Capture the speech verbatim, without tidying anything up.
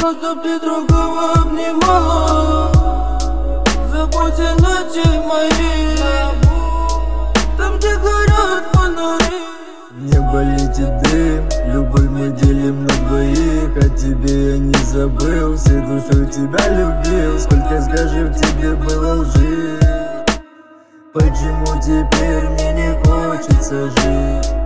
чтоб ты другого обнимала. Забудь о ночи мои, там, где горят фонари. Небо летит дым, любовь мы делим на двоих. О тебе я не забыл, всей душой тебя любил. Сколько, скажи, в тебе было лжи. Почему теперь мне не хочется жить?